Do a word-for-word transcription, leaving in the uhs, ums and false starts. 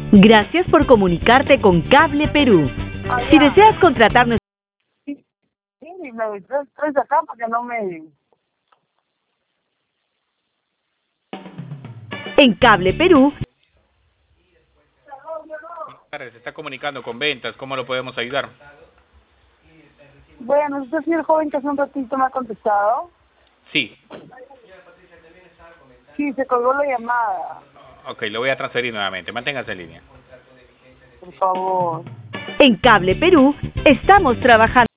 Gracias por comunicarte con Cable Perú. Si deseas contratar nuestro... Sí, sí, me estoy acá porque no me... En Cable Perú... Se está comunicando con ventas, ¿cómo lo podemos ayudar? Bueno, usted sí el joven que hace un ratito me ha contestado. Sí. Sí, se colgó la llamada. Ok, lo voy a transferir nuevamente, manténgase en línea. Por favor. En Cable Perú estamos trabajando...